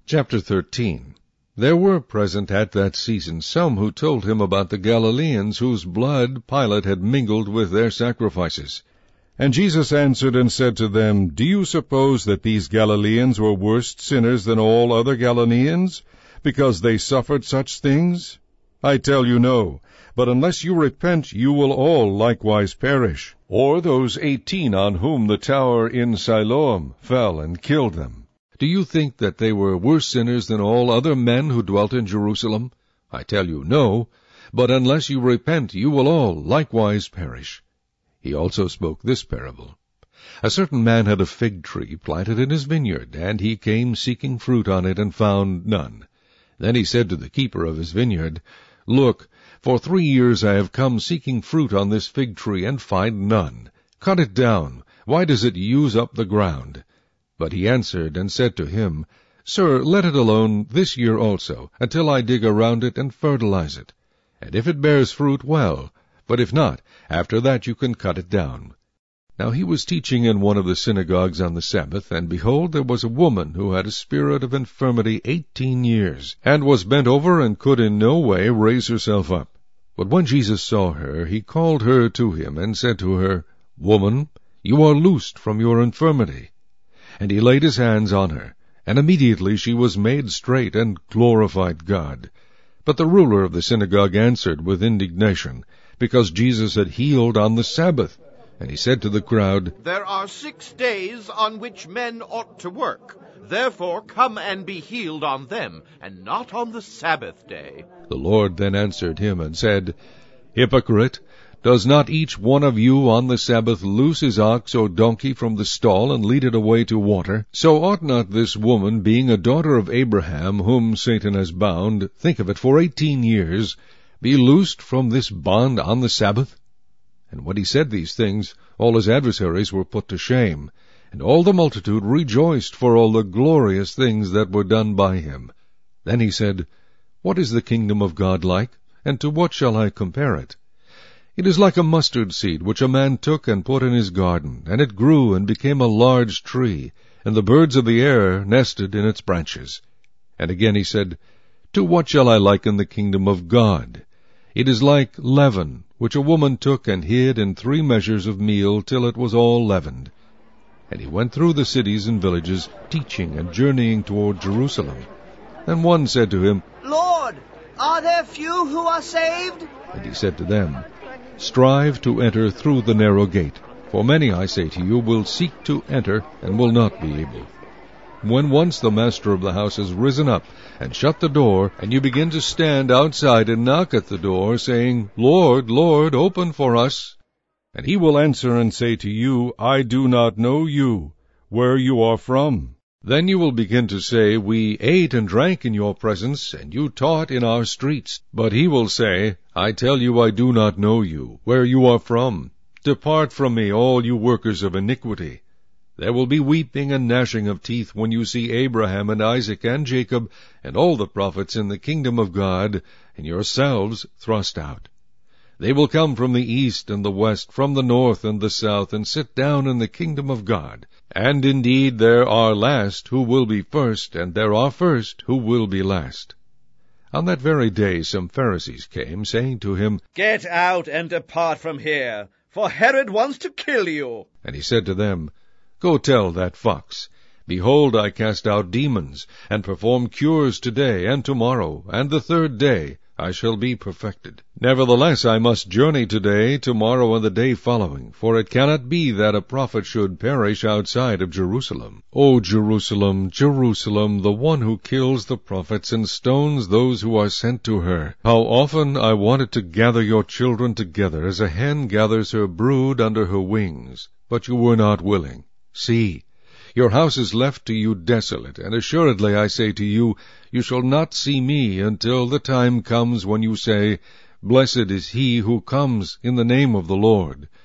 Chapter 13. There were present at that season some who told him about the Galileans, whose blood Pilate had mingled with their sacrifices. And Jesus answered and said to them, Do you suppose that these Galileans were worse sinners than all other Galileans, because they suffered such things? I tell you no, but unless you repent, you will all likewise perish. Or those 18 on whom the tower in Siloam fell and killed them. Do you think that they were worse sinners than all other men who dwelt in Jerusalem? I tell you no, but unless you repent, you will all likewise perish. He also spoke this parable. A certain man had a fig tree planted in his vineyard, and he came seeking fruit on it, and found none. Then he said to the keeper of his vineyard, Look, for 3 years I have come seeking fruit on this fig tree, and find none. Cut it down. Why does it use up the ground? But he answered and said to him, Sir, let it alone this year also, until I dig around it and fertilize it. And if it bears fruit, well, but if not, after that you can cut it down. Now he was teaching in one of the synagogues on the Sabbath, and behold, there was a woman who had a spirit of infirmity 18 years, and was bent over and could in no way raise herself up. But when Jesus saw her, he called her to him, and said to her, Woman, you are loosed from your infirmity. And he laid his hands on her, and immediately she was made straight, and glorified God. But the ruler of the synagogue answered with indignation, because Jesus had healed on the Sabbath. And he said to the crowd, There are 6 days on which men ought to work. Therefore come and be healed on them, and not on the Sabbath day. The Lord then answered him and said, Hypocrite, does not each one of you on the Sabbath loose his ox or donkey from the stall and lead it away to water? So ought not this woman, being a daughter of Abraham, whom Satan has bound, think of it, for 18 years, be loosed from this bond on the Sabbath? And when he said these things, all his adversaries were put to shame, and all the multitude rejoiced for all the glorious things that were done by him. Then he said, What is the kingdom of God like, and to what shall I compare it? It is like a mustard seed which a man took and put in his garden, and it grew and became a large tree, and the birds of the air nested in its branches. And again he said, To what shall I liken the kingdom of God? It is like leaven, which a woman took and hid in 3 measures of meal till it was all leavened. And he went through the cities and villages, teaching and journeying toward Jerusalem. And one said to him, Lord, are there few who are saved? And he said to them, Strive to enter through the narrow gate, for many, I say to you, will seek to enter, and will not be able. When once the master of the house has risen up, and shut the door, and you begin to stand outside and knock at the door, saying, Lord, Lord, open for us. And he will answer and say to you, I do not know you, where you are from. Then you will begin to say, We ate and drank in your presence, and you taught in our streets. But he will say, I tell you, I do not know you, where you are from. Depart from me, all you workers of iniquity. There will be weeping and gnashing of teeth when you see Abraham and Isaac and Jacob and all the prophets in the kingdom of God, and yourselves thrust out. They will come from the east and the west, from the north and the south, and sit down in the kingdom of God. And indeed there are last who will be first, and there are first who will be last. On that very day some Pharisees came, saying to him, Get out and depart from here, for Herod wants to kill you. And he said to them, Go tell that fox, Behold, I cast out demons, and perform cures today and tomorrow, and the 3rd day I shall be perfected. Nevertheless, I must journey today, tomorrow, and the day following, for it cannot be that a prophet should perish outside of Jerusalem. O Jerusalem, Jerusalem, the one who kills the prophets and stones those who are sent to her. How often I wanted to gather your children together, as a hen gathers her brood under her wings, but you were not willing. See, your house is left to you desolate, and assuredly I say to you, you shall not see me until the time comes when you say, Blessed is he who comes in the name of the Lord.